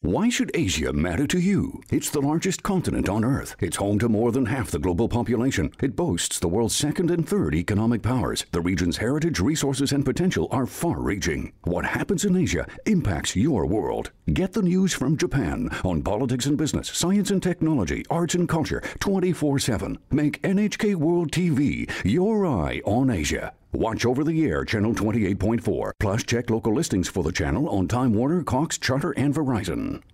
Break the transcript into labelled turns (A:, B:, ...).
A: Why should Asia matter to you? It's the largest continent on Earth. It's home to more than half the global population. It boasts the world's second and third economic powers. The region's heritage, resources, and potential are far-reaching. What happens in Asia impacts your world. Get the news from Japan on politics and business, science and technology, arts and culture, 24/7. Make NHK World TV your eye on Asia. Watch over the air Channel 28.4. Plus check local listings for the channel on Time Warner, Cox, Charter, and Verizon.